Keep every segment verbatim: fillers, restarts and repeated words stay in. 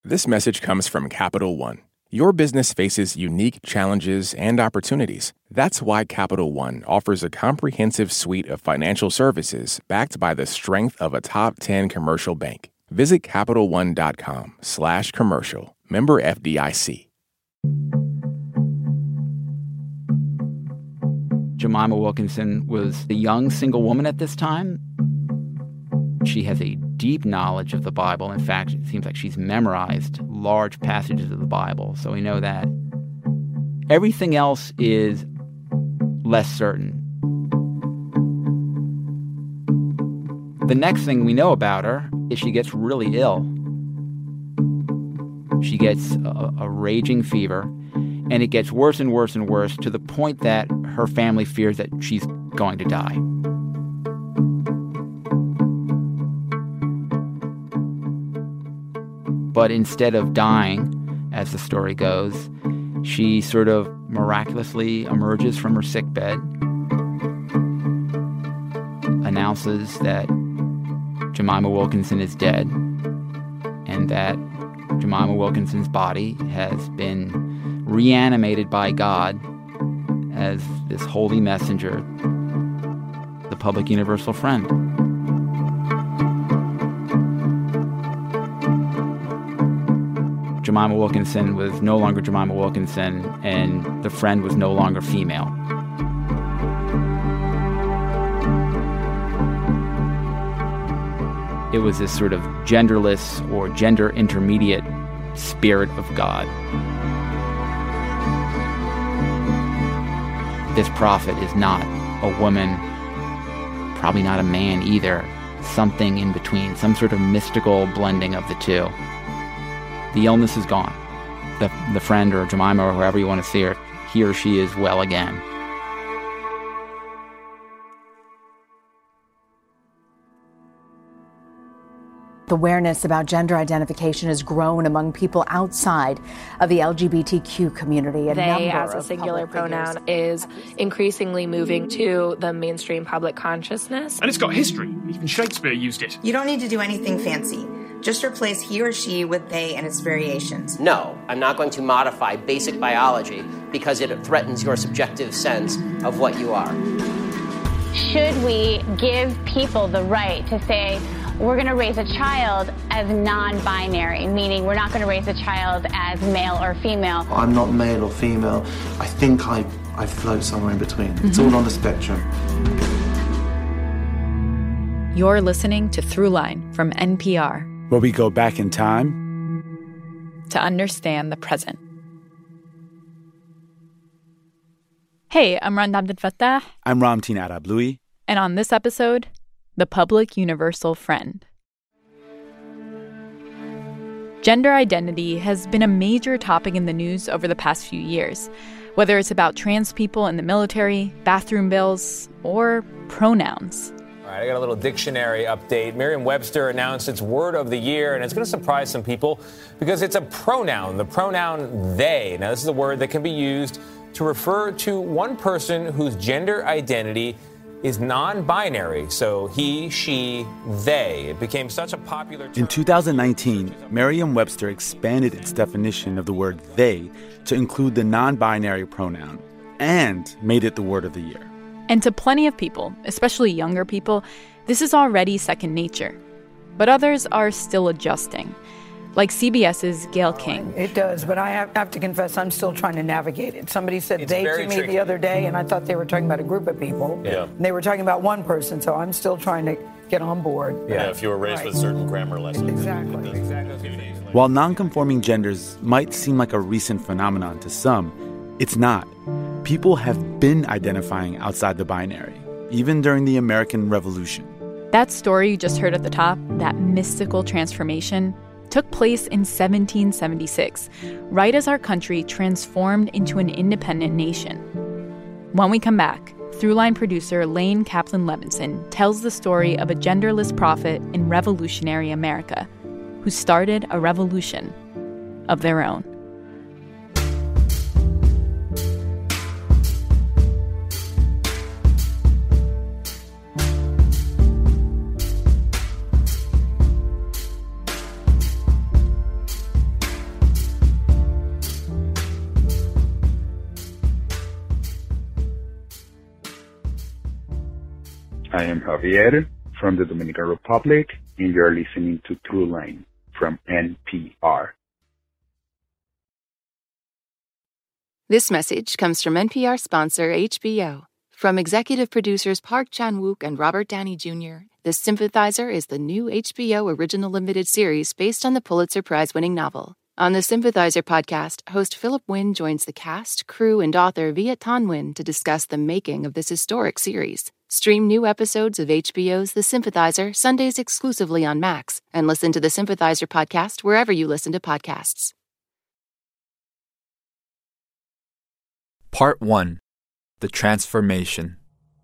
This message comes from Capital One. Your business faces unique challenges and opportunities. That's why Capital One offers a comprehensive suite of financial services backed by the strength of a top ten commercial bank. Visit CapitalOne.com slash commercial. Member F D I C. Jemima Wilkinson was a young single woman at this time. She has a deep knowledge of the Bible. In fact, it seems like she's memorized large passages of the Bible. So we know that. Everything else is less certain. The next thing we know about her is she gets really ill. She gets a, a raging fever, and it gets worse and worse and worse to the point that her family fears that she's going to die. But instead of dying, as the story goes, she sort of miraculously emerges from her sickbed, announces that Jemima Wilkinson is dead, and that Jemima Wilkinson's body has been reanimated by God as this holy messenger, the public universal friend. Jemima Wilkinson was no longer Jemima Wilkinson, and the friend was no longer female. It was this sort of genderless or gender intermediate spirit of God. This prophet is not a woman, probably not a man either, something in between, some sort of mystical blending of the two. The illness is gone. The, the friend or Jemima or whoever you want to see her, he or she is well again. The awareness about gender identification has grown among people outside of the L G B T Q community. A they, as a singular pronoun, is increasingly moving to the mainstream public consciousness. And it's got history. Even Shakespeare used it. You don't need to do anything fancy. Just replace he or she with they and its variations. No, I'm not going to modify basic biology because it threatens your subjective sense of what you are. Should we give people the right to say, we're going to raise a child as non-binary, meaning we're not going to raise a child as male or female? I'm not male or female. I think I, I float somewhere in between. Mm-hmm. It's all on the spectrum. You're listening to Throughline from N P R, where we go back in time to understand the present. Hey, I'm Rand Abdel Fattah. I'm Ramtin Arablouei. And on this episode, the public universal friend. Gender identity has been a major topic in the news over the past few years, whether it's about trans people in the military, bathroom bills, or pronouns. All right, I got a little dictionary update. Merriam-Webster announced its word of the year, and it's going to surprise some people because it's a pronoun, the pronoun they. Now, this is a word that can be used to refer to one person whose gender identity is non-binary, so he, she, they. It became such a popular term. In two thousand nineteen, Merriam-Webster expanded its definition of the word they to include the non-binary pronoun and made it the word of the year. And to plenty of people, especially younger people, this is already second nature. But others are still adjusting, like CBS's Gayle King. It does, but I have, have to confess I'm still trying to navigate it. Somebody said it's they to me tricky. the other day, and I thought they were talking about a group of people. Yeah. And they were talking about one person, so I'm still trying to get on board. Yeah, yeah if you were raised right. with certain grammar lessons. Exactly. exactly. While nonconforming genders might seem like a recent phenomenon to some, it's not. People have been identifying outside the binary, even during the American Revolution. That story you just heard at the top, that mystical transformation, took place in seventeen seventy-six, right as our country transformed into an independent nation. When we come back, Throughline producer Lane Kaplan-Levinson tells the story of a genderless prophet in revolutionary America who started a revolution of their own. I am Javier from the Dominican Republic, and you're listening to Throughline from N P R. This message comes from N P R sponsor H B O. From executive producers Park Chan-wook and Robert Downey Junior, The Sympathizer is the new H B O original limited series based on the Pulitzer Prize-winning novel. On the Sympathizer podcast, host Philip Wynn joins the cast, crew, and author Viet Thanh Nguyen to discuss the making of this historic series. Stream new episodes of H B O's The Sympathizer Sundays exclusively on Max, and listen to the Sympathizer podcast wherever you listen to podcasts. Part one. The Transformation.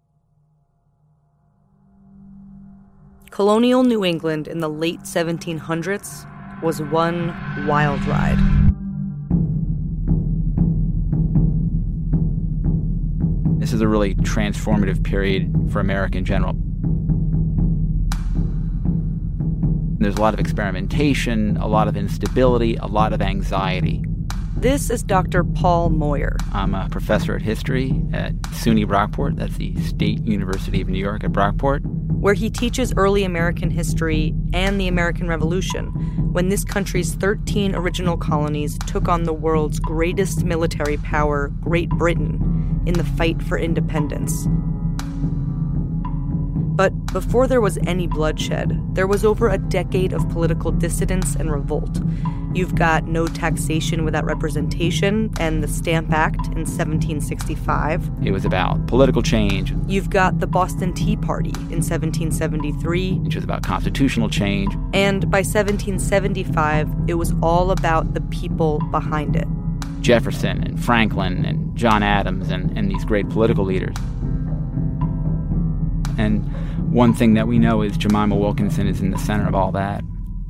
Colonial New England in the late seventeen hundreds was one wild ride. This is a really transformative period for America in general. There's a lot of experimentation, a lot of instability, a lot of anxiety. This is Doctor Paul Moyer. I'm a professor at history at SUNY Brockport. That's the State University of New York at Brockport, where he teaches early American history and the American Revolution, when this country's thirteen original colonies took on the world's greatest military power, Great Britain, in the fight for independence. But before there was any bloodshed, there was over a decade of political dissidence and revolt. You've got no taxation without representation and the Stamp Act in seventeen sixty-five. It was about political change. You've got the Boston Tea Party in seventeen seventy-three. Which was about constitutional change. And by seventeen seventy-five, it was all about the people behind it. Jefferson and Franklin and John Adams and, and these great political leaders. And one thing that we know is Jemima Wilkinson is in the center of all that.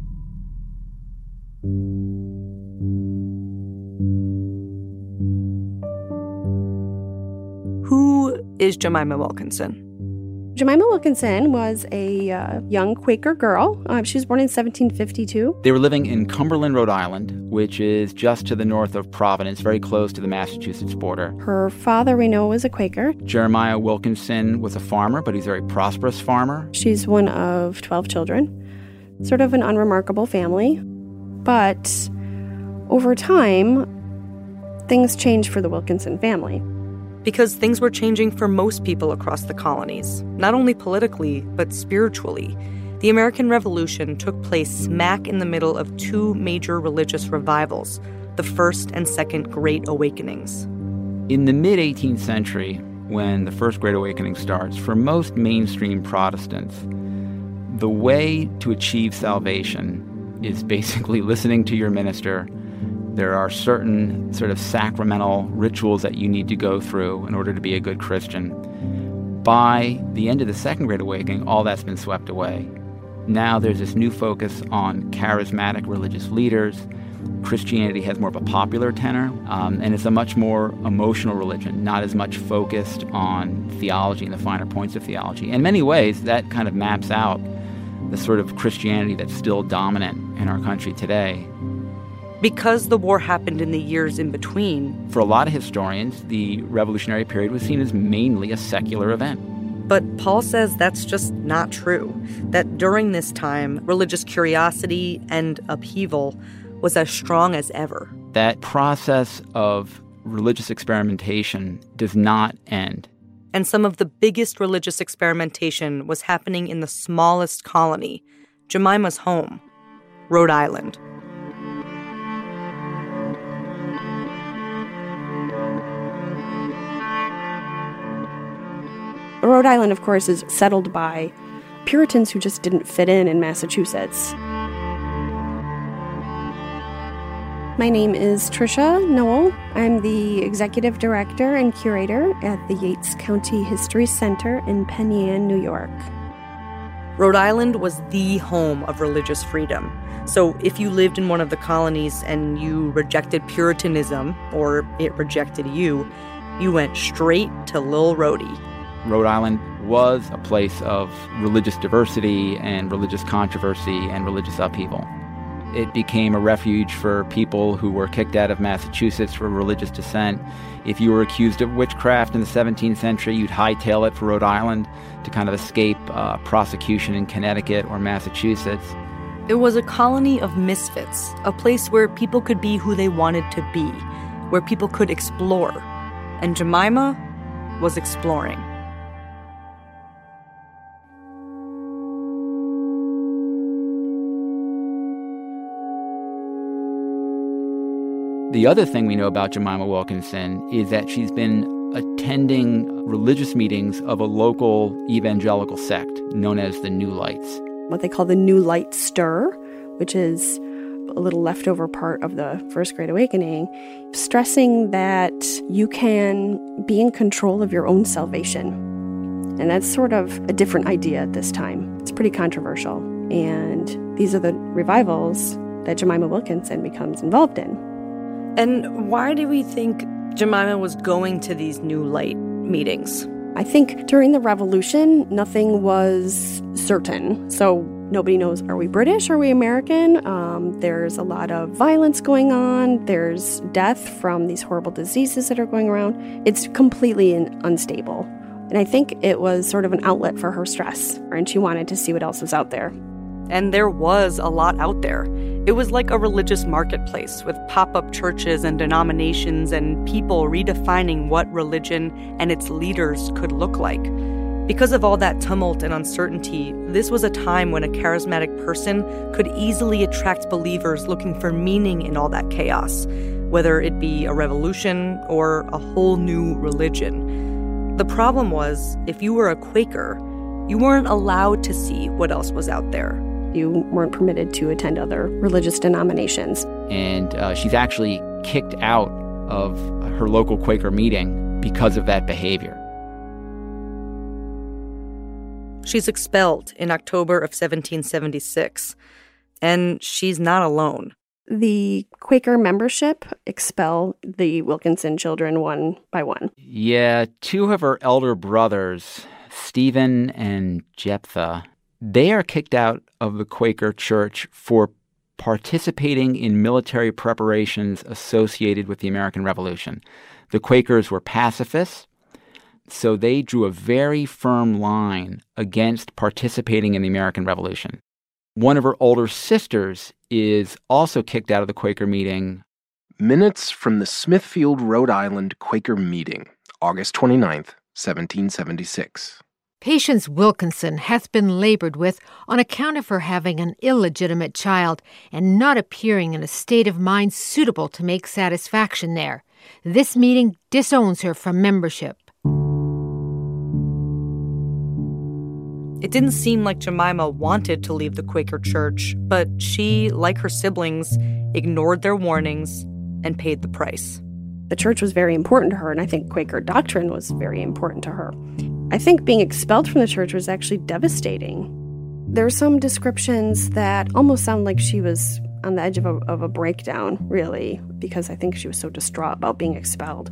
Who is Jemima Wilkinson? Jemima Wilkinson was a uh, young Quaker girl. Uh, she was born in seventeen fifty-two. They were living in Cumberland, Rhode Island, which is just to the north of Providence, very close to the Massachusetts border. Her father, we know, was a Quaker. Jeremiah Wilkinson was a farmer, but he's a very prosperous farmer. She's one of twelve children, sort of an unremarkable family. But over time, things changed for the Wilkinson family. Because things were changing for most people across the colonies, not only politically, but spiritually. The American Revolution took place smack in the middle of two major religious revivals, the First and Second Great Awakenings. In the mid-eighteenth century, when the First Great Awakening starts, for most mainstream Protestants, the way to achieve salvation is basically listening to your minister. There are certain sort of sacramental rituals that you need to go through in order to be a good Christian. By the end of the Second Great Awakening, all that's been swept away. Now there's this new focus on charismatic religious leaders. Christianity has more of a popular tenor, um, and it's a much more emotional religion, not as much focused on theology and the finer points of theology. In many ways, that kind of maps out the sort of Christianity that's still dominant in our country today. Because the war happened in the years in between. For a lot of historians, the Revolutionary period was seen as mainly a secular event. But Paul says that's just not true, that during this time, religious curiosity and upheaval was as strong as ever. That process of religious experimentation does not end. And some of the biggest religious experimentation was happening in the smallest colony, Jemima's home, Rhode Island. Rhode Island, of course, is settled by Puritans who just didn't fit in in Massachusetts. My name is Tricia Noel. I'm the executive director and curator at the Yates County History Center in Penn Yan, New York. Rhode Island was the home of religious freedom. So if you lived in one of the colonies and you rejected Puritanism, or it rejected you, you went straight to Lil Rhodey. Rhode Island was a place of religious diversity and religious controversy and religious upheaval. It became a refuge for people who were kicked out of Massachusetts for religious dissent. If you were accused of witchcraft in the seventeenth century, you'd hightail it for Rhode Island to kind of escape uh, prosecution in Connecticut or Massachusetts. It was a colony of misfits, a place where people could be who they wanted to be, where people could explore. And Jemima was exploring. The other thing we know about Jemima Wilkinson is that she's been attending religious meetings of a local evangelical sect known as the New Lights. What they call the New Light Stir, which is a little leftover part of the First Great Awakening, stressing that you can be in control of your own salvation. And that's sort of a different idea at this time. It's pretty controversial. And these are the revivals that Jemima Wilkinson becomes involved in. And why do we think Jemima was going to these New Light meetings? I think during the Revolution, nothing was certain. So nobody knows, are we British? Are we American? Um, there's a lot of violence going on. There's death from these horrible diseases that are going around. It's completely unstable. And I think it was sort of an outlet for her stress, and she wanted to see what else was out there. And there was a lot out there. It was like a religious marketplace with pop-up churches and denominations and people redefining what religion and its leaders could look like. Because of all that tumult and uncertainty, this was a time when a charismatic person could easily attract believers looking for meaning in all that chaos, whether it be a revolution or a whole new religion. The problem was, if you were a Quaker, you weren't allowed to see what else was out there. You weren't permitted to attend other religious denominations. And uh, she's actually kicked out of her local Quaker meeting because of that behavior. She's expelled in October of seventeen seventy-six, and she's not alone. The Quaker membership expel the Wilkinson children one by one. Yeah, two of her elder brothers, Stephen and Jephthah, they are kicked out of the Quaker Church for participating in military preparations associated with the American Revolution. The Quakers were pacifists, so they drew a very firm line against participating in the American Revolution. One of her older sisters is also kicked out of the Quaker meeting. Minutes from the Smithfield, Rhode Island Quaker meeting, August twenty-ninth, seventeen seventy-six. Patience Wilkinson hath been labored with on account of her having an illegitimate child and not appearing in a state of mind suitable to make satisfaction there. This meeting disowns her from membership. It didn't seem like Jemima wanted to leave the Quaker Church, but she, like her siblings, ignored their warnings and paid the price. The church was very important to her, and I think Quaker doctrine was very important to her. I think being expelled from the church was actually devastating. There are some descriptions that almost sound like she was on the edge of a, of a breakdown, really, because I think she was so distraught about being expelled.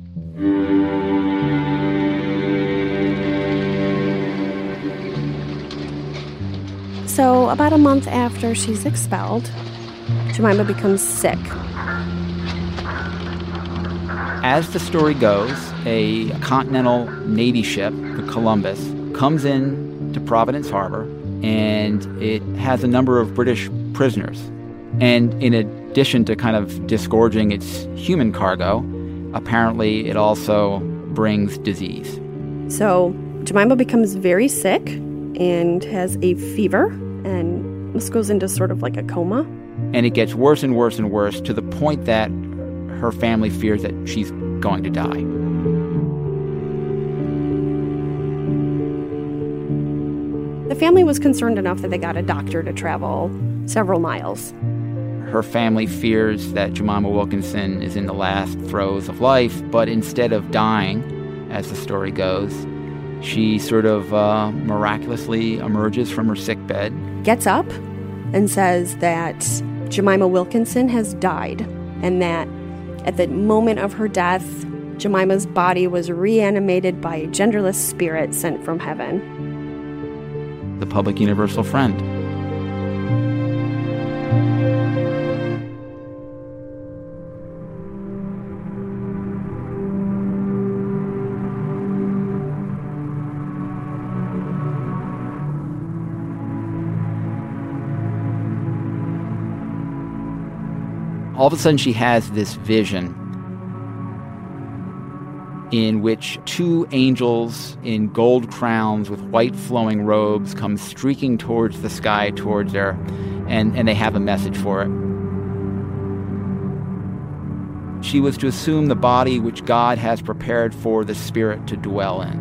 So about a month after she's expelled, Jemima becomes sick. As the story goes, a Continental Navy ship, the Columbus, comes in to Providence Harbor, and it has a number of British prisoners. And in addition to kind of disgorging its human cargo, apparently it also brings disease. So Jemima becomes very sick and has a fever, and this goes into sort of like a coma. And it gets worse and worse and worse to the point that her family fears that she's going to die. The family was concerned enough that they got a doctor to travel several miles. Her family fears that Jemima Wilkinson is in the last throes of life, but instead of dying, as the story goes, she sort of uh, miraculously emerges from her sickbed, gets up, and says that Jemima Wilkinson has died, and that at the moment of her death, Jemima's body was reanimated by a genderless spirit sent from heaven. The public universal friend. All of a sudden, she has this vision in which two angels in gold crowns with white flowing robes come streaking towards the sky, towards her, and, and they have a message for her. She was to assume the body which God has prepared for the Spirit to dwell in.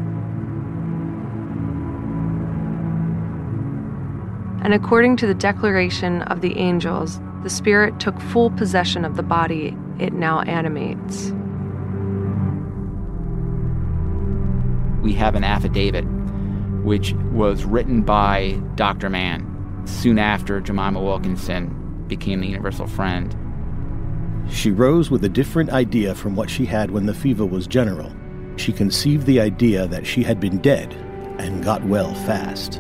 And according to the declaration of the angels, the Spirit took full possession of the body it now animates. We have an affidavit which was written by Doctor Mann soon after Jemima Wilkinson became the Universal Friend. She rose with a different idea from what she had when the fever was general. She conceived the idea that she had been dead and got well fast.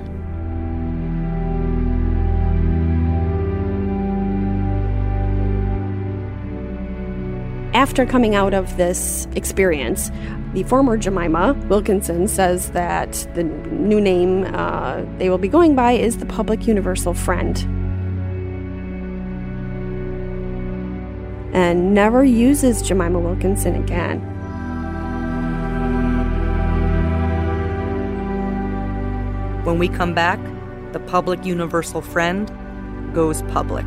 After coming out of this experience, the former Jemima Wilkinson says that the new name uh, they will be going by is the Public Universal Friend. And never uses Jemima Wilkinson again. When we come back, the Public Universal Friend goes public.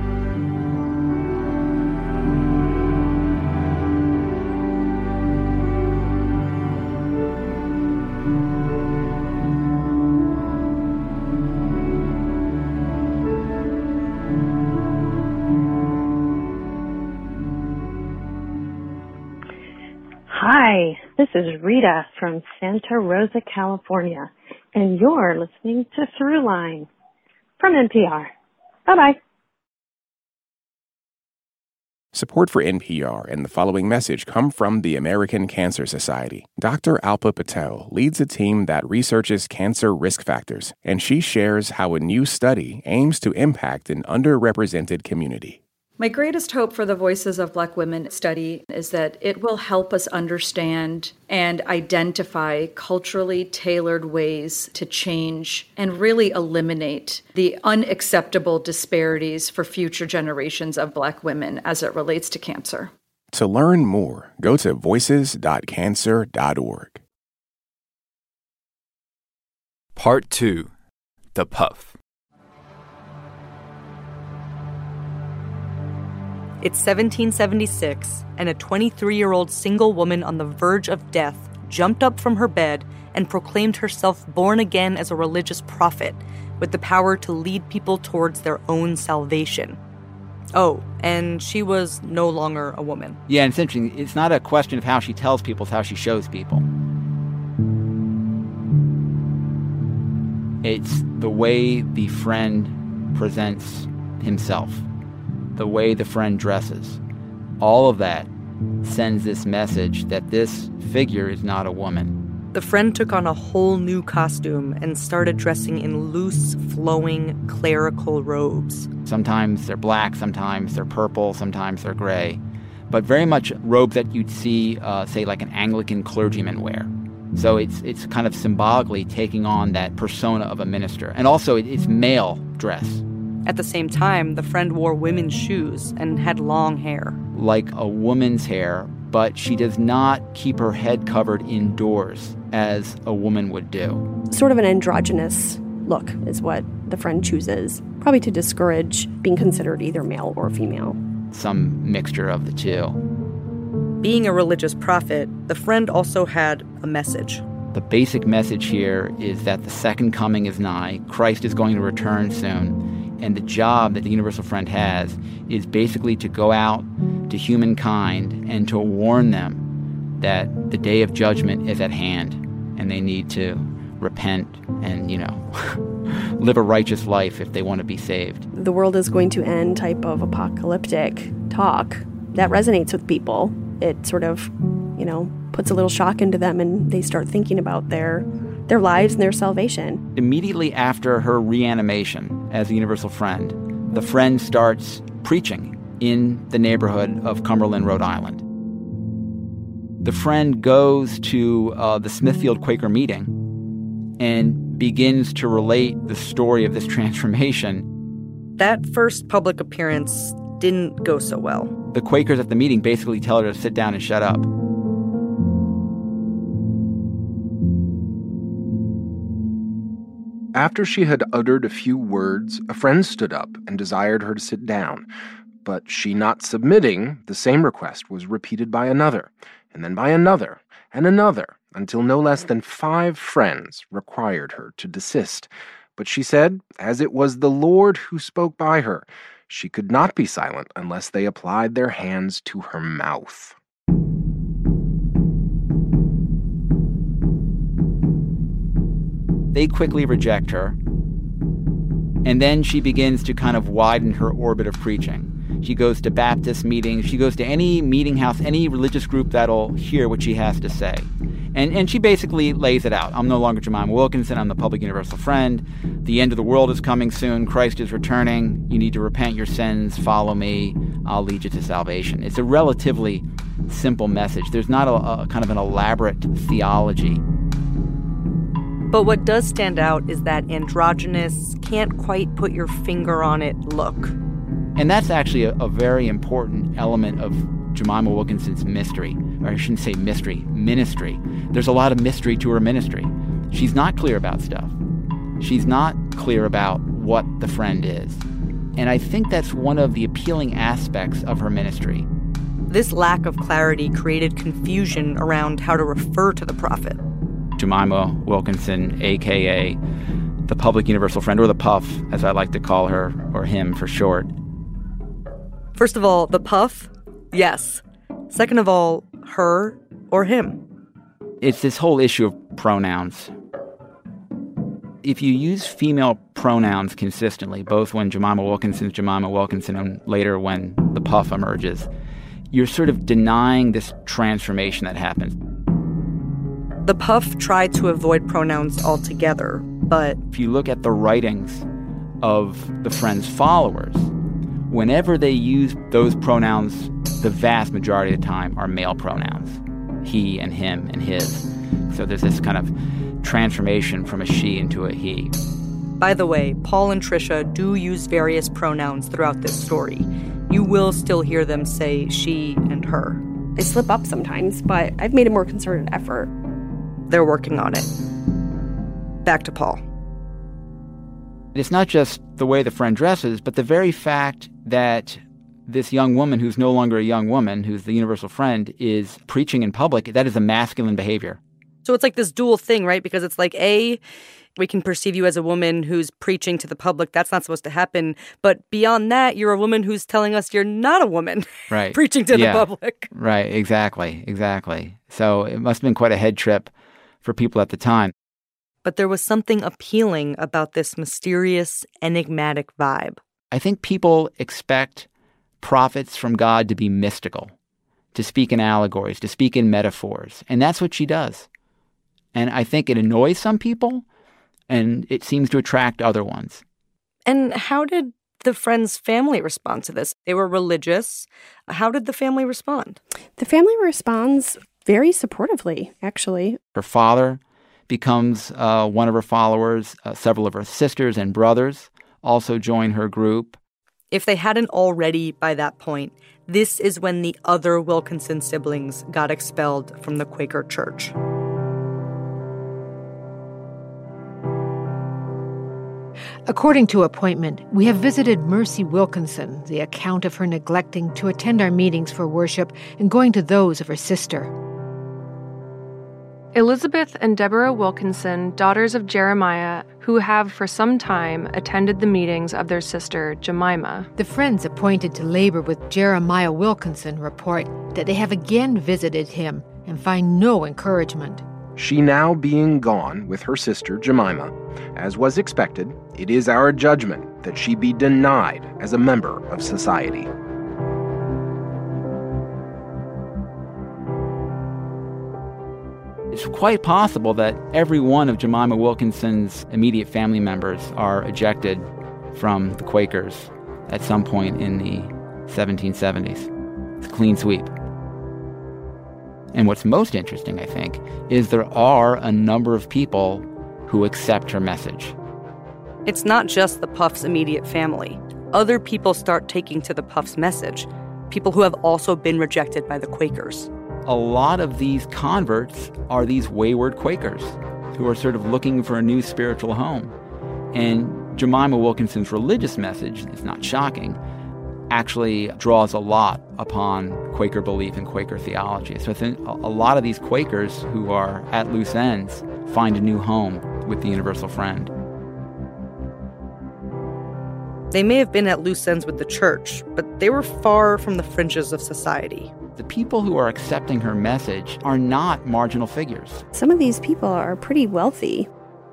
Hi, this is Rita from Santa Rosa, California, and you're listening to Throughline from N P R. Bye-bye. Support for N P R and the following message come from the American Cancer Society. Doctor Alpa Patel leads a team that researches cancer risk factors, and she shares how a new study aims to impact an underrepresented community. My greatest hope for the Voices of Black Women study is that it will help us understand and identify culturally tailored ways to change and really eliminate the unacceptable disparities for future generations of Black women as it relates to cancer. To learn more, go to voices dot cancer dot org. Part two. The Puff. It's seventeen seventy-six, and a twenty-three-year-old single woman on the verge of death jumped up from her bed and proclaimed herself born again as a religious prophet with the power to lead people towards their own salvation. Oh, and she was no longer a woman. Yeah, and it's interesting. It's not a question of how she tells people, it's how she shows people. It's the way the friend presents himself, the way the friend dresses. All of that sends this message that this figure is not a woman. The friend took on a whole new costume and started dressing in loose, flowing, clerical robes. Sometimes they're black, sometimes they're purple, sometimes they're gray, but very much robes that you'd see, uh, say, like an Anglican clergyman wear. So it's it's kind of symbolically taking on that persona of a minister. And also it's male dress. At the same time, the friend wore women's shoes and had long hair. Like a woman's hair, but she does not keep her head covered indoors as a woman would do. Sort of an androgynous look is what the friend chooses, probably to discourage being considered either male or female. Some mixture of the two. Being a religious prophet, the friend also had a message. The basic message here is that the second coming is nigh, Christ is going to return soon, and the job that the Universal Friend has is basically to go out to humankind and to warn them that the day of judgment is at hand and they need to repent and, you know, live a righteous life if they want to be saved. The world is going to end type of apocalyptic talk that resonates with people. It sort of, you know, puts a little shock into them and they start thinking about their their lives and their salvation. Immediately after her reanimation as the Universal Friend, the friend starts preaching in the neighborhood of Cumberland, Rhode Island. The friend goes to uh, the Smithfield Quaker meeting and begins to relate the story of this transformation. That first public appearance didn't go so well. The Quakers at the meeting basically tell her to sit down and shut up. After she had uttered a few words, a friend stood up and desired her to sit down. But she not submitting, the same request was repeated by another, and then by another, and another, until no less than five friends required her to desist. But she said, as it was the Lord who spoke by her, she could not be silent unless they applied their hands to her mouth. They quickly reject her, and then she begins to kind of widen her orbit of preaching. She goes to Baptist meetings. She goes to any meeting house, any religious group that'll hear what she has to say. And and she basically lays it out. I'm no longer Jemima Wilkinson. I'm the public universal friend. The end of the world is coming soon. Christ is returning. You need to repent your sins. Follow me. I'll lead you to salvation. It's a relatively simple message. There's not a, a kind of an elaborate theology. But what does stand out is that androgynous, can't quite put your finger on it look. And that's actually a, a very important element of Jemima Wilkinson's mystery. Or I shouldn't say mystery, ministry. There's a lot of mystery to her ministry. She's not clear about stuff. She's not clear about what the friend is. And I think that's one of the appealing aspects of her ministry. This lack of clarity created confusion around how to refer to the prophet. Jemima Wilkinson, a k a the public universal friend, or the Puff, as I like to call her, or him for short. First of all, the Puff, yes. Second of all, her or him. It's this whole issue of pronouns. If you use female pronouns consistently, both when Jemima Wilkinson's Jemima Wilkinson and later when the Puff emerges, you're sort of denying this transformation that happens. The Puff tried to avoid pronouns altogether, but... If you look at the writings of the Friend's followers, whenever they use those pronouns, the vast majority of the time are male pronouns. He and him and his. So there's this kind of transformation from a she into a he. By the way, Paul and Tricia do use various pronouns throughout this story. You will still hear them say she and her. I slip up sometimes, but I've made a more concerted effort. They're working on it. Back to Paul. It's not just the way the friend dresses, but the very fact that this young woman who's no longer a young woman, who's the universal friend, is preaching in public, that is a masculine behavior. So it's like this dual thing, right? Because it's like, A, we can perceive you as a woman who's preaching to the public. That's not supposed to happen. But beyond that, you're a woman who's telling us you're not a woman right. preaching to yeah. the public. Right, exactly, exactly. So it must have been quite a head trip for people at the time. But there was something appealing about this mysterious, enigmatic vibe. I think people expect prophets from God to be mystical, to speak in allegories, to speak in metaphors. And that's what she does. And I think it annoys some people, and it seems to attract other ones. And how did the friend's family respond to this? They were religious. How did the family respond? The family responds very supportively, actually. Her father becomes uh, one of her followers. Uh, several of her sisters and brothers also join her group. If they hadn't already by that point, this is when the other Wilkinson siblings got expelled from the Quaker Church. According to appointment, we have visited Mercy Wilkinson, the account of her neglecting to attend our meetings for worship and going to those of her sister. Elizabeth and Deborah Wilkinson, daughters of Jeremiah, who have for some time attended the meetings of their sister, Jemima. The friends appointed to labor with Jeremiah Wilkinson report that they have again visited him and find no encouragement. She now being gone with her sister Jemima, as was expected, it is our judgment that she be denied as a member of society. It's quite possible that every one of Jemima Wilkinson's immediate family members are ejected from the Quakers at some point in the seventeen seventies. It's a clean sweep. And what's most interesting, I think, is there are a number of people who accept her message. It's not just the Puffs' immediate family. Other people start taking to the Puffs' message, people who have also been rejected by the Quakers. A lot of these converts are these wayward Quakers who are sort of looking for a new spiritual home. And Jemima Wilkinson's religious message, it's not shocking, actually draws a lot upon Quaker belief and Quaker theology. So I think a lot of these Quakers who are at loose ends find a new home with the Universal Friend. They may have been at loose ends with the church, but they were far from the fringes of society. The people who are accepting her message are not marginal figures. Some of these people are pretty wealthy.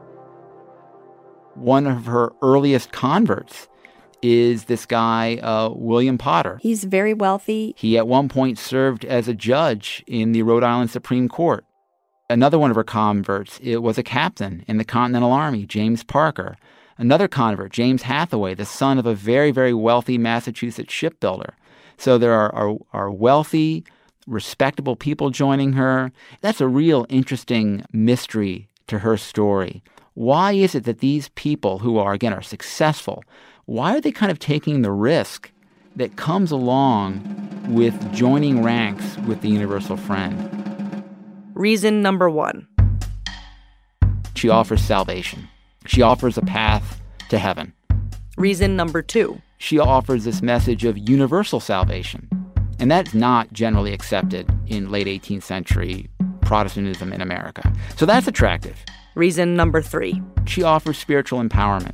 One of her earliest converts is this guy, uh, William Potter. He's very wealthy. He at one point served as a judge in the Rhode Island Supreme Court. Another one of her converts, it was a captain in the Continental Army, James Parker. Another convert, James Hathaway, the son of a very, very wealthy Massachusetts shipbuilder. So there are, are, are wealthy, respectable people joining her. That's a real interesting mystery to her story. Why is it that these people who are, again, are successful, why are they kind of taking the risk that comes along with joining ranks with the Universal Friend? Reason number one. She offers salvation. She offers a path to heaven. Reason number two. She offers this message of universal salvation. And that's not generally accepted in late eighteenth century Protestantism in America. So that's attractive. Reason number three. She offers spiritual empowerment.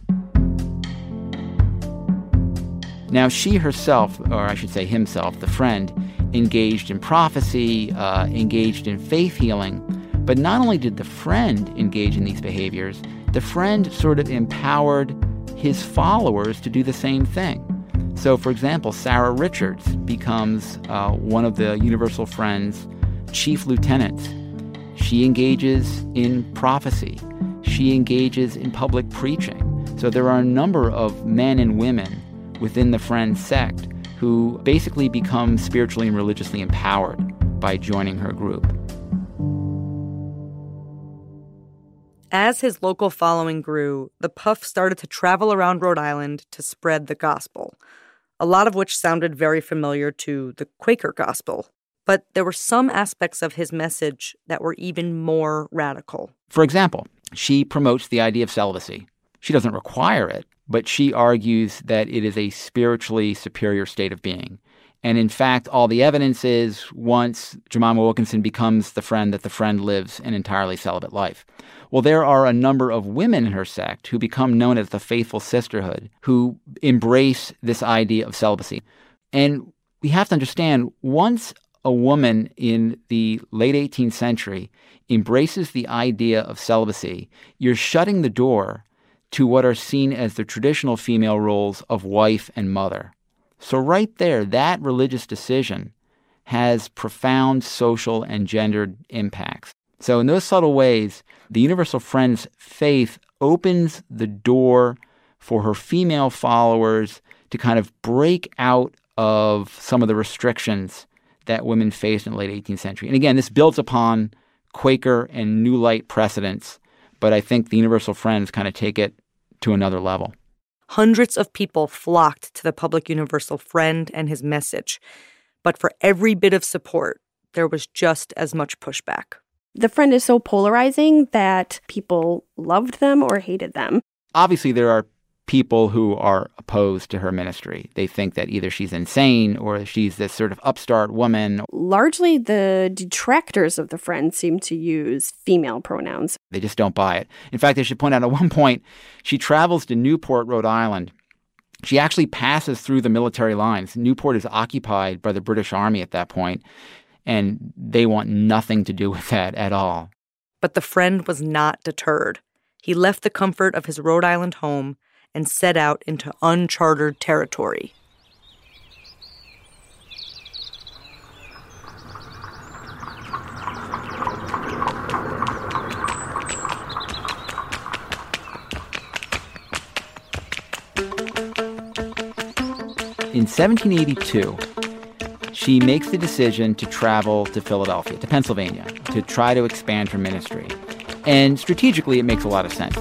Now, she herself, or I should say himself, the friend, engaged in prophecy, uh, engaged in faith healing. But not only did the friend engage in these behaviors, the friend sort of empowered his followers to do the same thing. So, for example, Sarah Richards becomes uh, one of the Universal Friend's chief lieutenants. She engages in prophecy. She engages in public preaching. So there are a number of men and women within the Friend sect who basically become spiritually and religiously empowered by joining her group. As his local following grew, the Puff started to travel around Rhode Island to spread the gospel, a lot of which sounded very familiar to the Quaker gospel. But there were some aspects of his message that were even more radical. For example, she promotes the idea of celibacy. She doesn't require it, but she argues that it is a spiritually superior state of being. And in fact, all the evidence is once Jemima Wilkinson becomes the friend, that the friend lives an entirely celibate life. Well, there are a number of women in her sect who become known as the Faithful Sisterhood, who embrace this idea of celibacy. And we have to understand, once a woman in the late eighteenth century embraces the idea of celibacy, you're shutting the door to what are seen as the traditional female roles of wife and mother. So right there, that religious decision has profound social and gendered impacts. So in those subtle ways, the Universal Friend's faith opens the door for her female followers to kind of break out of some of the restrictions that women faced in the late eighteenth century. And again, this builds upon Quaker and New Light precedents, but I think the Universal Friends kind of take it to another level. Hundreds of people flocked to the Public Universal Friend and his message. But for every bit of support, there was just as much pushback. The Friend is so polarizing that people loved them or hated them. Obviously, there are people who are opposed to her ministry. They think that either she's insane or she's this sort of upstart woman. Largely, the detractors of the Friend seem to use female pronouns. They just don't buy it. In fact, I should point out at one point, she travels to Newport, Rhode Island. She actually passes through the military lines. Newport is occupied by the British Army at that point, and they want nothing to do with that at all. But the Friend was not deterred. He left the comfort of his Rhode Island home and set out into uncharted territory. in seventeen eighty-two, she makes the decision to travel to Philadelphia, to Pennsylvania, to try to expand her ministry. And strategically, it makes a lot of sense.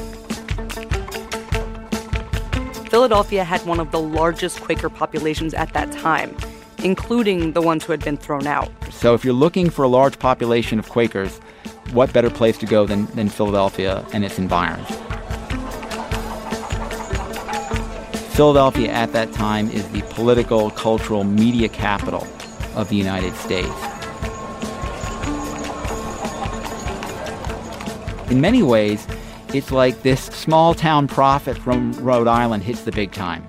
Philadelphia had one of the largest Quaker populations at that time, including the ones who had been thrown out. So if you're looking for a large population of Quakers, what better place to go than, than Philadelphia and its environs? Philadelphia at that time is the political, cultural, media capital of the United States. In many ways, it's like this small-town prophet from Rhode Island hits the big time.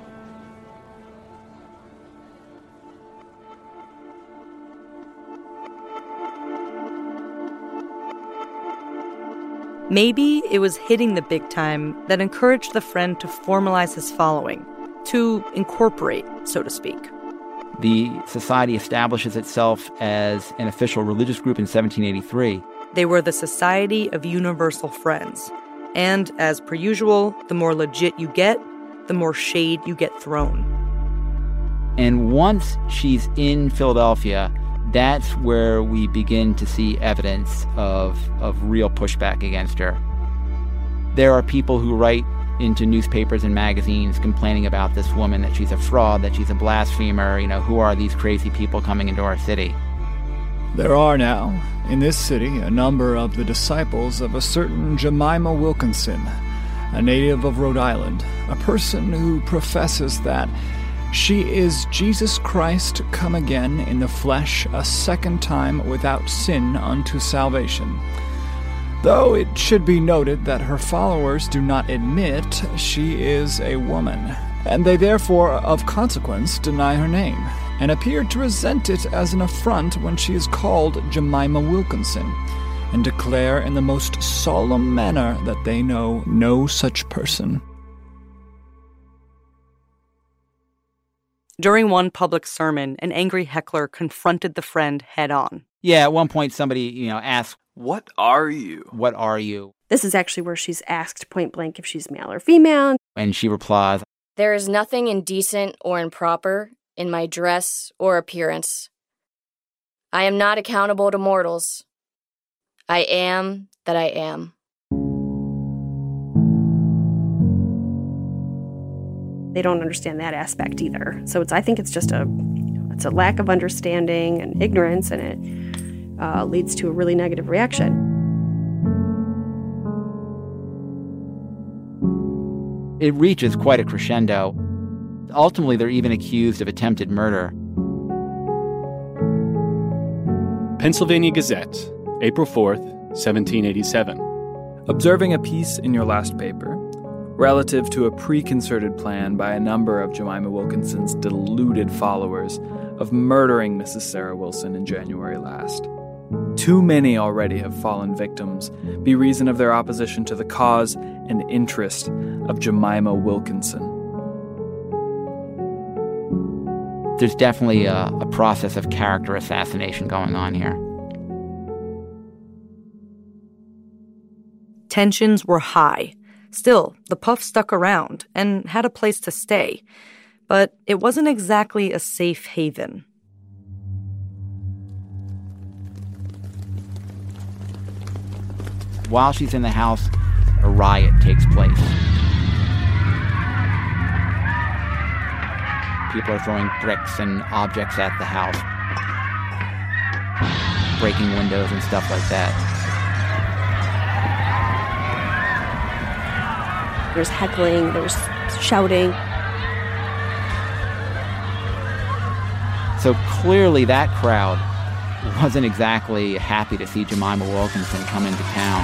Maybe it was hitting the big time that encouraged the friend to formalize his following, to incorporate, so to speak. The society establishes itself as an official religious group in seventeen eighty-three. They were the Society of Universal Friends. And, as per usual, the more legit you get, the more shade you get thrown. And once she's in Philadelphia, that's where we begin to see evidence of, of real pushback against her. There are people who write into newspapers and magazines complaining about this woman, that she's a fraud, that she's a blasphemer, you know, who are these crazy people coming into our city? There are now, in this city, a number of the disciples of a certain Jemima Wilkinson, a native of Rhode Island, a person who professes that she is Jesus Christ come again in the flesh a second time without sin unto salvation. Though it should be noted that her followers do not admit she is a woman, and they therefore, of consequence, deny her name, and appear to resent it as an affront when she is called Jemima Wilkinson, and declare in the most solemn manner that they know no such person. During one public sermon, an angry heckler confronted the friend head-on. Yeah, at one point somebody, you know, asked, "What are you? What are you?" This is actually where she's asked point blank if she's male or female. And she replies, "There is nothing indecent or improper in my dress or appearance. I am not accountable to mortals. I am that I am." They don't understand that aspect either. So it's I think it's just a it's a lack of understanding and ignorance, and it uh, leads to a really negative reaction. It reaches quite a crescendo. Ultimately, they're even accused of attempted murder. Pennsylvania Gazette, April fourth, seventeen eighty-seven. Observing a piece in your last paper relative to a preconcerted plan by a number of Jemima Wilkinson's deluded followers of murdering Missus Sarah Wilson in January last. Too many already have fallen victims, by reason of their opposition to the cause and interest of Jemima Wilkinson. There's definitely a, a process of character assassination going on here. Tensions were high. Still, the Puff stuck around and had a place to stay. But it wasn't exactly a safe haven. While she's in the house, a riot takes place. People are throwing bricks and objects at the house, breaking windows and stuff like that. There's heckling, there's shouting. So clearly that crowd wasn't exactly happy to see Jemima Wilkinson come into town.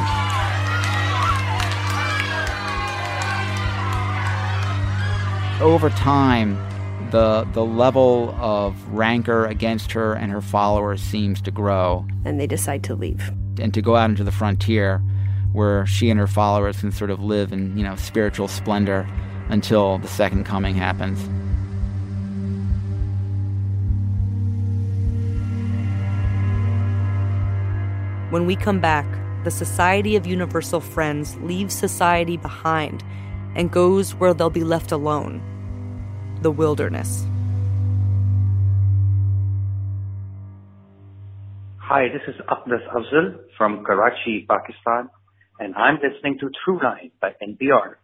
Over time, the the level of rancor against her and her followers seems to grow. And they decide to leave. And to go out into the frontier, where she and her followers can sort of live in, you know, spiritual splendor until the second coming happens. When we come back, the Society of Universal Friends leaves society behind and goes where they'll be left alone. The wilderness. Hi, this is Aqdas Afzal from Karachi, Pakistan, and I'm listening to Throughline by N P R.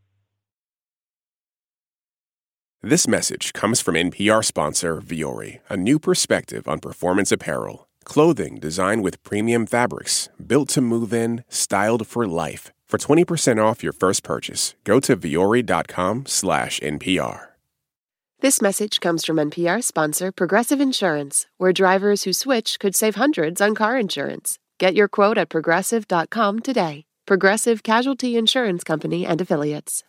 This message comes from N P R sponsor Vuori, a new perspective on performance apparel. Clothing designed with premium fabrics, built to move in, styled for life. For twenty percent off your first purchase, go to vuori.com slash NPR. This message comes from N P R sponsor Progressive Insurance, where drivers who switch could save hundreds on car insurance. Get your quote at progressive dot com today. Progressive Casualty Insurance Company and Affiliates.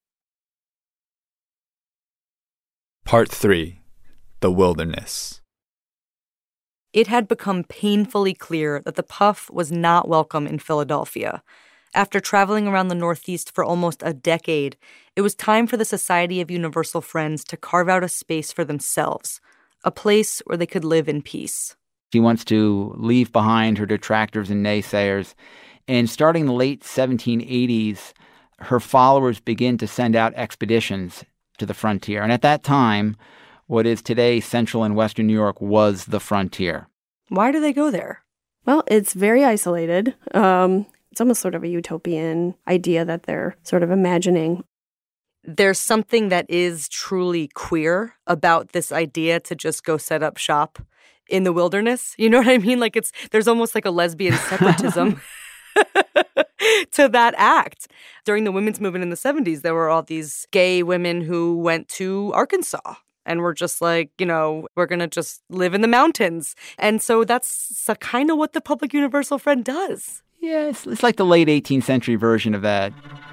Part three. The Wilderness. It had become painfully clear that the Puff was not welcome in Philadelphia. After traveling around the Northeast for almost a decade, it was time for the Society of Universal Friends to carve out a space for themselves, a place where they could live in peace. She wants to leave behind her detractors and naysayers. And starting in the late seventeen eighties, her followers begin to send out expeditions to the frontier. And at that time, what is today central and western New York was the frontier. Why do they go there? Well, it's very isolated. Um, it's almost sort of a utopian idea that they're sort of imagining. There's something that is truly queer about this idea to just go set up shop in the wilderness. You know what I mean? Like it's there's almost like a lesbian separatism to that act. During the women's movement in the seventies, there were all these gay women who went to Arkansas and were just like, you know, we're going to just live in the mountains. And so that's kind of what the Public Universal Friend does. Yeah, it's, it's like the late eighteenth century version of that.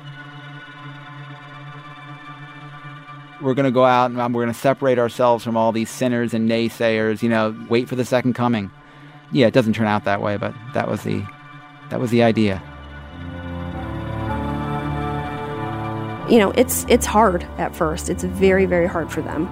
We're going to go out and we're going to separate ourselves from all these sinners and naysayers, you know, wait for the second coming. Yeah, it doesn't turn out that way, but that was the that was the idea. You know, it's it's hard at first. It's very, very hard for them.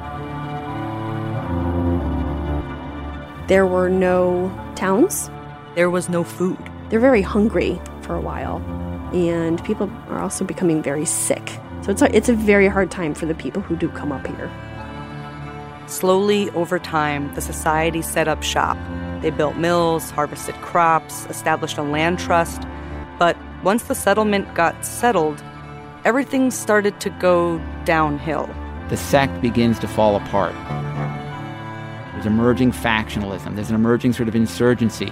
There were no towns. There was no food. They're very hungry for a while, and people are also becoming very sick. So it's a, it's a very hard time for the people who do come up here. Slowly, over time, the society set up shop. They built mills, harvested crops, established a land trust. But once the settlement got settled, everything started to go downhill. The sect begins to fall apart. There's emerging factionalism. There's an emerging sort of insurgency.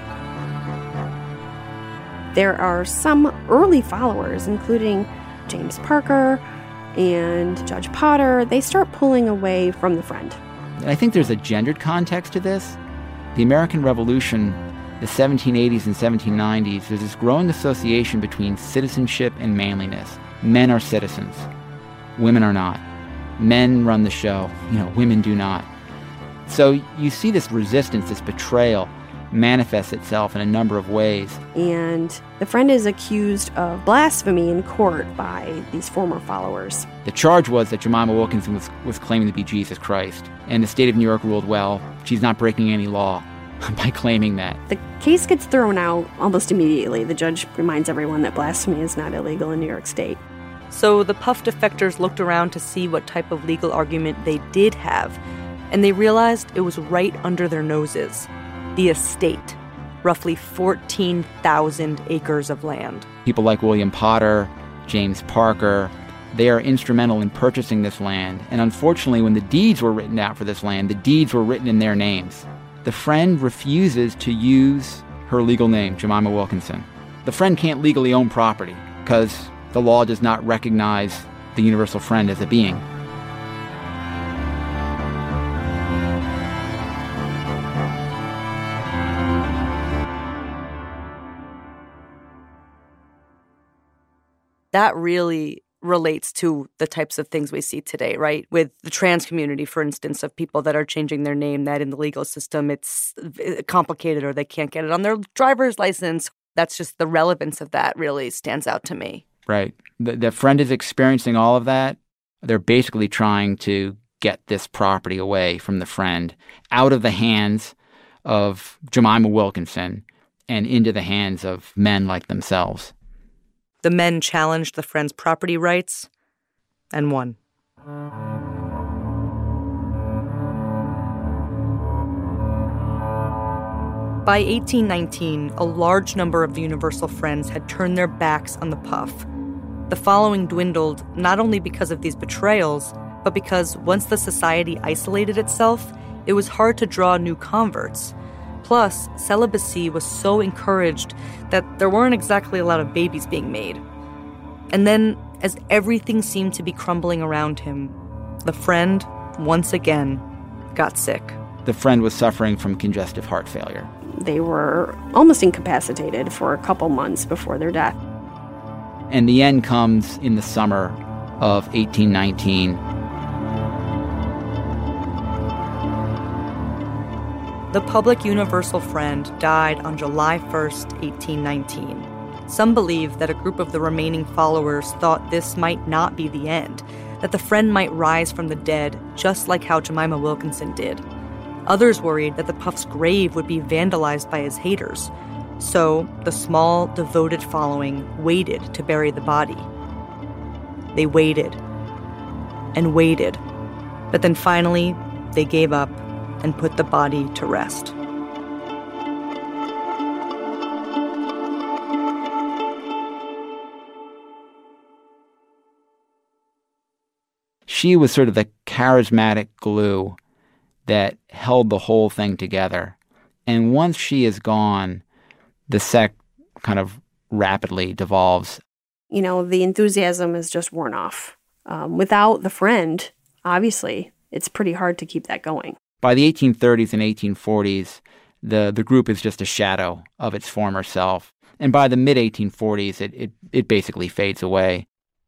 There are some early followers, including James Parker and Judge Potter. They start pulling away from the Friend. I think there's a gendered context to this. The American Revolution, the seventeen eighties and seventeen nineties, there's this growing association between citizenship and manliness. Men are citizens. Women are not. Men run the show. You know, women do not. So you see this resistance, this betrayal, manifests itself in a number of ways. And the Friend is accused of blasphemy in court by these former followers. The charge was that Jemima Wilkinson was, was claiming to be Jesus Christ. And the state of New York ruled, well, she's not breaking any law by claiming that. The case gets thrown out almost immediately. The judge reminds everyone that blasphemy is not illegal in New York State. So the Puff defectors looked around to see what type of legal argument they did have, and they realized it was right under their noses. The estate, roughly fourteen thousand acres of land. People like William Potter, James Parker, they are instrumental in purchasing this land. And unfortunately, when the deeds were written out for this land, the deeds were written in their names. The Friend refuses to use her legal name, Jemima Wilkinson. The Friend can't legally own property because the law does not recognize the Universal Friend as a being. That really relates to the types of things we see today, right? With the trans community, for instance, of people that are changing their name, that in the legal system it's complicated or they can't get it on their driver's license. That's just the relevance of that really stands out to me. Right. The, the Friend is experiencing all of that. They're basically trying to get this property away from the Friend, out of the hands of Jemima Wilkinson and into the hands of men like themselves. The men challenged the Friend's property rights and won. By eighteen nineteen, a large number of the Universal Friends had turned their backs on the Puff. The following dwindled not only because of these betrayals, but because once the society isolated itself, it was hard to draw new converts. Plus, celibacy was so encouraged that there weren't exactly a lot of babies being made. And then, as everything seemed to be crumbling around him, the Friend, once again, got sick. The Friend was suffering from congestive heart failure. They were almost incapacitated for a couple months before their death. And the end comes in the summer of eighteen nineteen. The public Universal Friend died on July first, eighteen nineteen. Some believe that a group of the remaining followers thought this might not be the end, that the Friend might rise from the dead, just like how Jemima Wilkinson did. Others worried that the Puff's grave would be vandalized by his haters. So, the small, devoted following waited to bury the body. They waited and waited, but then finally, they gave up and put the body to rest. She was sort of the charismatic glue that held the whole thing together. And once she is gone, the sect kind of rapidly devolves. You know, the enthusiasm is just worn off. Um, without the Friend, obviously, it's pretty hard to keep that going. By the eighteen thirties and eighteen forties, the, the group is just a shadow of its former self. And by the mid eighteen forties, it, it, it basically fades away.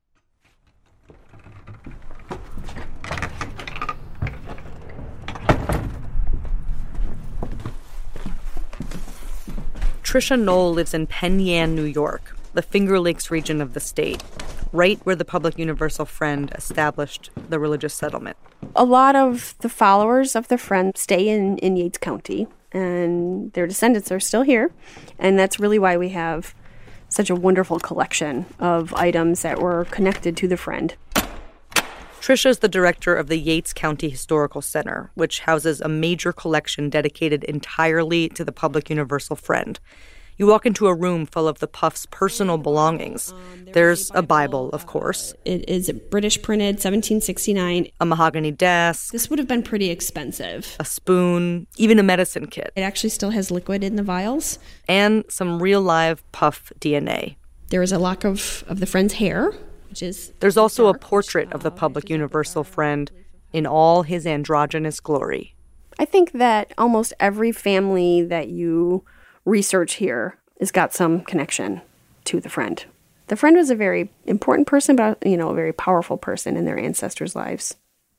Tricia Knoll lives in Penn Yan, New York, the Finger Lakes region of the state, right where the Public Universal Friend established the religious settlement. A lot of the followers of the Friend stay in, in Yates County, and their descendants are still here. And that's really why we have such a wonderful collection of items that were connected to the Friend. Tricia is the director of the Yates County Historical Center, which houses a major collection dedicated entirely to the Public Universal Friend. You walk into a room full of the Puff's personal belongings. There's a Bible, of course. It is British printed, seventeen sixty-nine. A mahogany desk. This would have been pretty expensive. A spoon, even a medicine kit. It actually still has liquid in the vials. And some real live Puff D N A. There is a lock of, of the Friend's hair. Is There's also a portrait of the Public Universal Friend in all his androgynous glory. I think that almost every family that you research here has got some connection to the Friend. The Friend was a very important person, but, you know, a very powerful person in their ancestors' lives.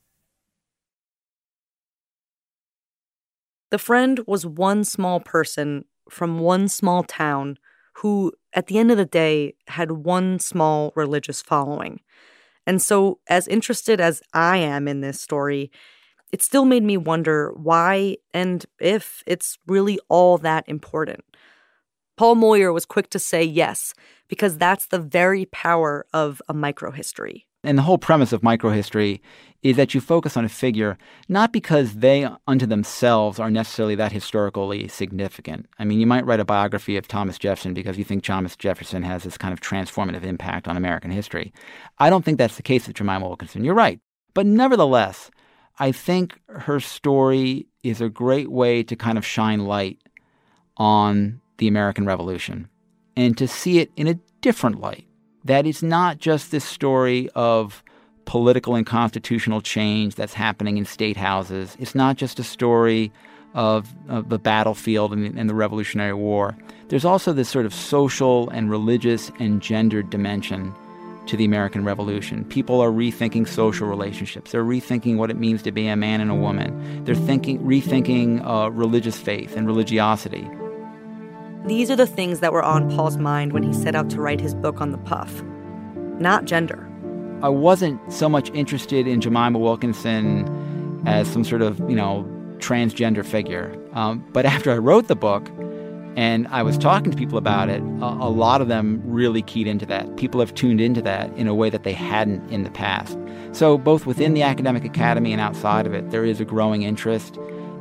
The Friend was one small person from one small town who, at the end of the day, had one small religious following. And so, as interested as I am in this story, it still made me wonder why and if it's really all that important. Paul Moyer was quick to say yes, because that's the very power of a microhistory. And the whole premise of microhistory is that you focus on a figure not because they unto themselves are necessarily that historically significant. I mean, you might write a biography of Thomas Jefferson because you think Thomas Jefferson has this kind of transformative impact on American history. I don't think that's the case with Jemima Wilkinson. You're right. But nevertheless, I think her story is a great way to kind of shine light on the American Revolution and to see it in a different light. That it's not just this story of political and constitutional change that's happening in state houses. It's not just a story of, of the battlefield and the, and the Revolutionary War. There's also this sort of social and religious and gendered dimension to the American Revolution. People are rethinking social relationships. They're rethinking what it means to be a man and a woman. They're thinking, rethinking uh, religious faith and religiosity. These are the things that were on Paul's mind when he set out to write his book on the Puff. Not gender. I wasn't so much interested in Jemima Wilkinson as some sort of, you know, transgender figure. Um, but after I wrote the book and I was talking to people about it, a, a lot of them really keyed into that. People have tuned into that in a way that they hadn't in the past. So both within the academic academy and outside of it, there is a growing interest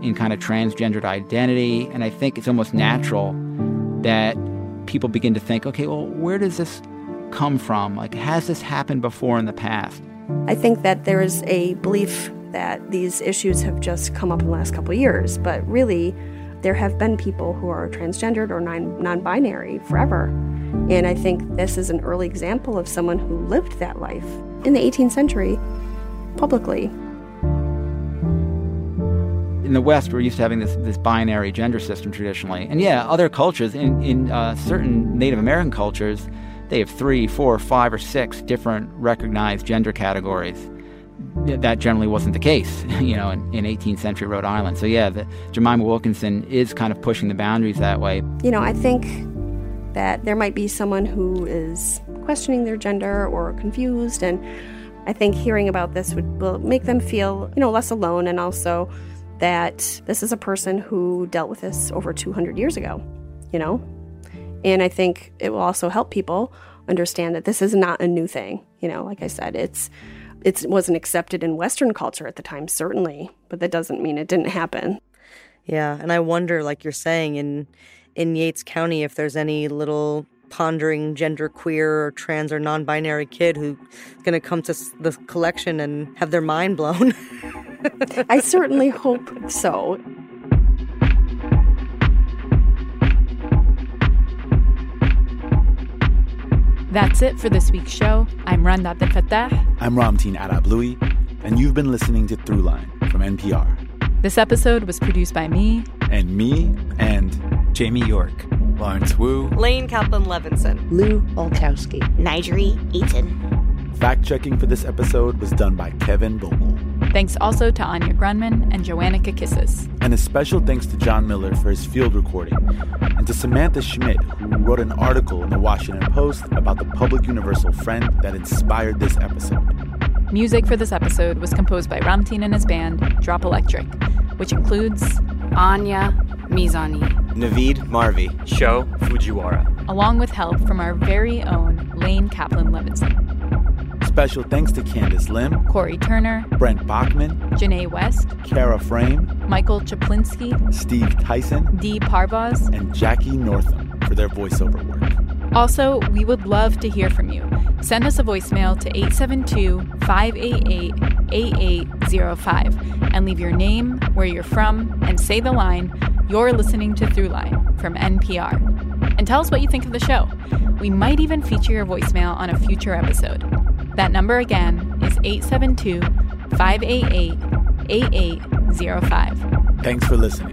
in kind of transgendered identity. And I think it's almost natural that people begin to think, okay, well, where does this come from? Like, has this happened before in the past? I think that there is a belief that these issues have just come up in the last couple of years, but really, there have been people who are transgendered or non- non-binary forever. And I think this is an early example of someone who lived that life in the eighteenth century publicly. In the West, we're used to having this, this binary gender system traditionally. And yeah, other cultures, in, in uh, certain Native American cultures, they have three, four, five, or six different recognized gender categories. That generally wasn't the case, you know, in, in eighteenth century Rhode Island. So yeah, the, Jemima Wilkinson is kind of pushing the boundaries that way. You know, I think that there might be someone who is questioning their gender or confused, and I think hearing about this would will make them feel, you know, less alone, and also that this is a person who dealt with this over two hundred years ago, you know? And I think it will also help people understand that this is not a new thing. You know, like I said, it's it wasn't accepted in Western culture at the time, certainly, but that doesn't mean it didn't happen. Yeah, and I wonder, like you're saying, in in Yates County, if there's any little pondering genderqueer or trans or non-binary kid who's going to come to the collection and have their mind blown. I certainly hope so. That's it for this week's show. I'm Randa Abdel Fattah. I'm Ramteen Arablouei, and you've been listening to Throughline from N P R. This episode was produced by me. And me, and Jamie York, Lawrence Wu, Lane Kaplan-Levinson, Lou Olkowski, Nigeri Eaton. Fact-checking for this episode was done by Kevin Vogel. Thanks also to Anya Grunman and Joanna Kakissis. And a special thanks to John Miller for his field recording, and to Samantha Schmidt, who wrote an article in the Washington Post about the public universal friend that inspired this episode. Music for this episode was composed by Ramteen and his band, Drop Electric, which includes Anya Mizani, Naveed Marvi, Sho Fujiwara, along with help from our very own Lane Kaplan-Levinson. Special thanks to Candace Lim, Corey Turner, Brent Bachman, Janae West, Kara Frame, Michael Chaplinsky, Steve Tyson, Dee Parvaz, and Jackie Northam for their voiceover work. Also, we would love to hear from you. Send us a voicemail to eight seven two, five eight eight, eight eight zero five and leave your name, where you're from, and say the line, "You're listening to Throughline" from N P R. And tell us what you think of the show. We might even feature your voicemail on a future episode. That number again is eight seven two, five eight eight, eight eight zero five. Thanks for listening.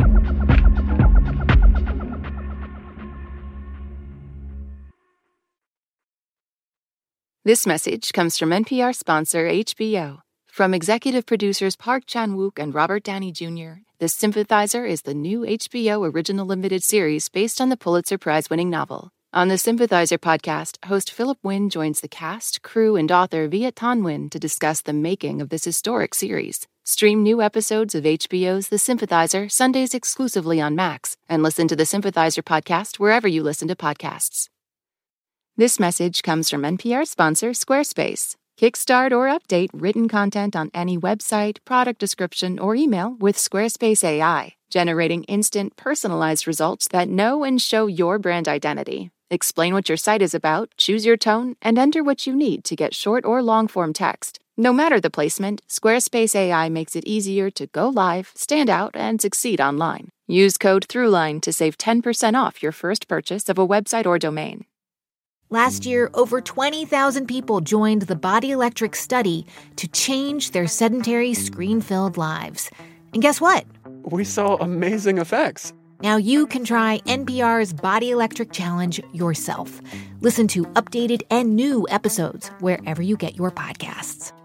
This message comes from N P R sponsor H B O. From executive producers Park Chan-wook and Robert Downey Junior, The Sympathizer is the new H B O original limited series based on the Pulitzer Prize-winning novel. On the Sympathizer podcast, host Philip Wynn joins the cast, crew, and author Viet Thanh Nguyen to discuss the making of this historic series. Stream new episodes of H B O's The Sympathizer Sundays exclusively on Max, and listen to the Sympathizer podcast wherever you listen to podcasts. This message comes from N P R sponsor Squarespace. Kickstart or update written content on any website, product description, or email with Squarespace A I, generating instant, personalized results that know and show your brand identity. Explain what your site is about, choose your tone, and enter what you need to get short or long-form text. No matter the placement, Squarespace A I makes it easier to go live, stand out, and succeed online. Use code THROUGHLINE to save ten percent off your first purchase of a website or domain. Last year, over twenty thousand people joined the Body Electric study to change their sedentary, screen-filled lives. And guess what? We saw amazing effects. Now you can try N P R's Body Electric Challenge yourself. Listen to updated and new episodes wherever you get your podcasts.